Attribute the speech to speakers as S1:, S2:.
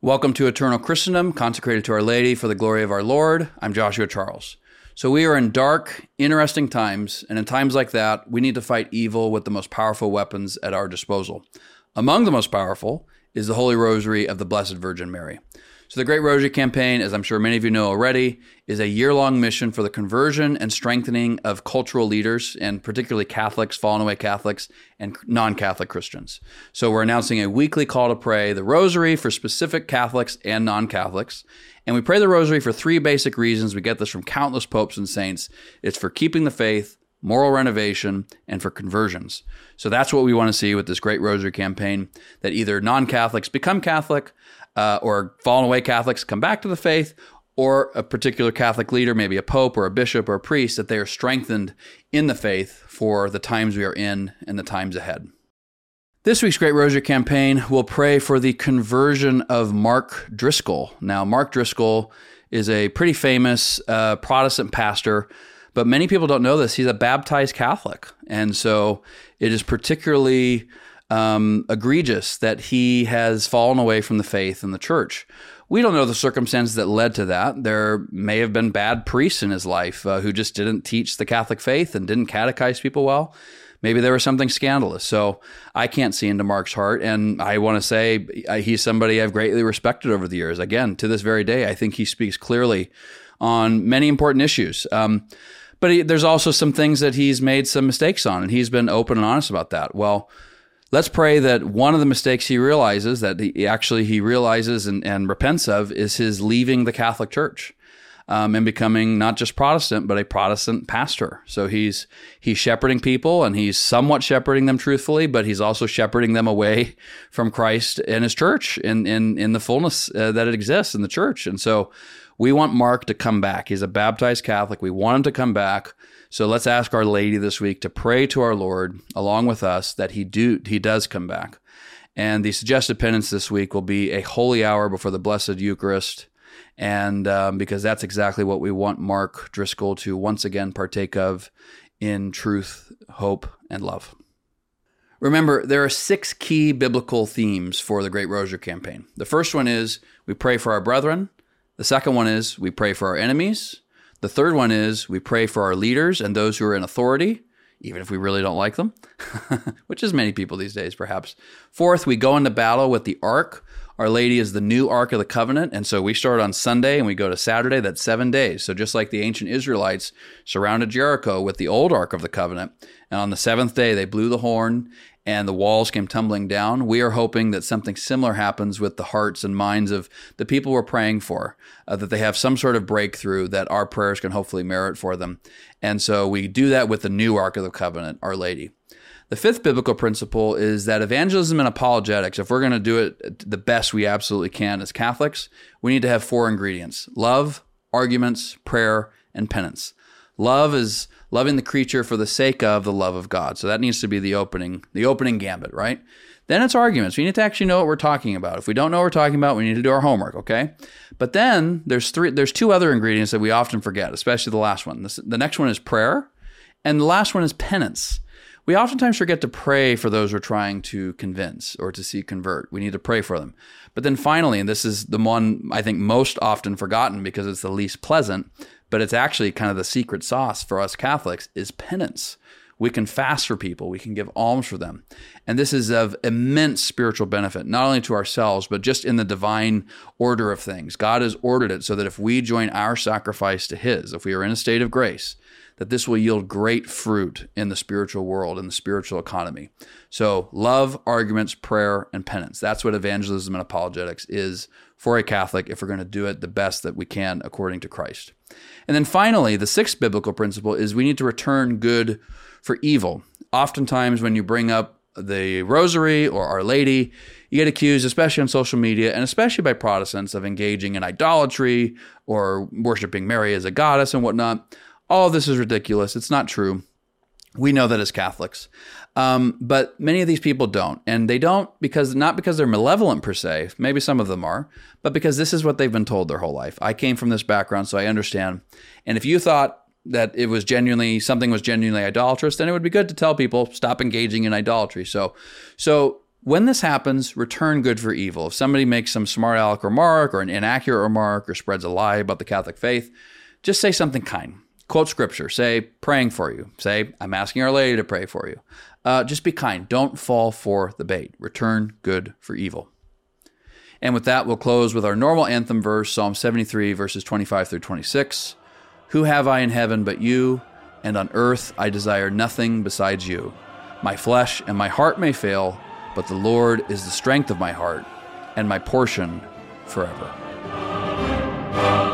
S1: Welcome to Eternal Christendom, consecrated to Our Lady for the glory of our Lord. I'm Joshua Charles. So we are in dark, interesting times, and in times like that, we need to fight evil with the most powerful weapons at our disposal. Among the most powerful is the Holy Rosary of the Blessed Virgin Mary. So the Great Rosary Campaign, as I'm sure many of you know already, is a year-long mission for the conversion and strengthening of cultural leaders, and particularly Catholics, fallen away Catholics, and non-Catholic Christians. So we're announcing a weekly call to pray the Rosary for specific Catholics and non-Catholics. And we pray the Rosary for three basic reasons. We get this from countless popes and saints. It's for keeping the faith, moral renovation, and for conversions. So that's what we want to see with this Great Rosary Campaign, that either non-Catholics become Catholic, or fallen away Catholics come back to the faith, or a particular Catholic leader, maybe a pope or a bishop or a priest, that they are strengthened in the faith for the times we are in and the times ahead. This week's Great Rosary Campaign will pray for the conversion of Mark Driscoll. Now, Mark Driscoll is a pretty famous Protestant pastor, but many people don't know this. He's a baptized Catholic, and so it is particularly egregious that he has fallen away from the faith and the church. We don't know the circumstances that led to that. There may have been bad priests in his life who just didn't teach the Catholic faith and didn't catechize people well. Maybe there was something scandalous. So I can't see into Mark's heart. And I want to say he's somebody I've greatly respected over the years. Again, to this very day, I think he speaks clearly on many important issues. But there's also some things that he's made some mistakes on, and he's been open and honest about that. Well, let's pray that one of the mistakes he realizes, that he realizes and repents of, is his leaving the Catholic Church and becoming not just Protestant, but a Protestant pastor. So he's shepherding people, and he's somewhat shepherding them truthfully, but he's also shepherding them away from Christ and his church in the fullness that it exists in the church. And so we want Mark to come back. He's a baptized Catholic. We want him to come back. So let's ask Our Lady this week to pray to our Lord along with us that he does come back. And the suggested penance this week will be a holy hour before the Blessed Eucharist, and because that's exactly what we want Mark Driscoll to once again partake of in truth, hope, and love. Remember, there are 6 key biblical themes for the Great Rosary Campaign. The first one is we pray for our brethren. The second one is we pray for our enemies. The third one is we pray for our leaders and those who are in authority, even if we really don't like them, which is many people these days, perhaps. Fourth, we go into battle with the Ark. Our Lady is the new Ark of the Covenant, and so we start on Sunday and we go to Saturday. That's 7 days. So just like the ancient Israelites surrounded Jericho with the old Ark of the Covenant, and on the 7th day they blew the horn and the walls came tumbling down, we are hoping that something similar happens with the hearts and minds of the people we're praying for, that they have some sort of breakthrough that our prayers can hopefully merit for them. And so we do that with the new Ark of the Covenant, Our Lady. The fifth biblical principle is that evangelism and apologetics, if we're going to do it the best we absolutely can as Catholics, we need to have 4 ingredients: love, arguments, prayer, and penance. Love is loving the creature for the sake of the love of God. So that needs to be the opening gambit, right? Then it's arguments. We need to actually know what we're talking about. If we don't know what we're talking about, we need to do our homework, okay? But then there's 2 other ingredients that we often forget, especially the last one. The next one is prayer, and the last one is penance. We oftentimes forget to pray for those we're trying to convince or to see convert. We need to pray for them. But then finally, and this is the one I think most often forgotten because it's the least pleasant, but it's actually kind of the secret sauce for us Catholics, is penance. We can fast for people. We can give alms for them. And this is of immense spiritual benefit, not only to ourselves, but just in the divine order of things. God has ordered it so that if we join our sacrifice to his, if we are in a state of grace, that this will yield great fruit in the spiritual world, in the spiritual economy. So love, arguments, prayer, and penance. That's what evangelism and apologetics is for a Catholic if we're going to do it the best that we can according to Christ. And then finally, the 6th biblical principle is we need to return good for evil. Oftentimes when you bring up the Rosary or Our Lady, you get accused, especially on social media, and especially by Protestants, of engaging in idolatry or worshiping Mary as a goddess and whatnot. All of this is ridiculous. It's not true. We know that as Catholics. But many of these people don't. And they don't not because they're malevolent per se, maybe some of them are, but because this is what they've been told their whole life. I came from this background, so I understand. And if you thought that something was genuinely idolatrous, then it would be good to tell people, stop engaging in idolatry. So When this happens, return good for evil. If somebody makes some smart aleck remark or an inaccurate remark or spreads a lie about the Catholic faith, just say something kind. Quote scripture. Say, praying for you. Say, I'm asking Our Lady to pray for you. Just be kind. Don't fall for the bait. Return good for evil. And with that, we'll close with our normal anthem verse, Psalm 73, verses 25 through 26. Who have I in heaven but you? And on earth I desire nothing besides you. My flesh and my heart may fail, but the Lord is the strength of my heart and my portion forever.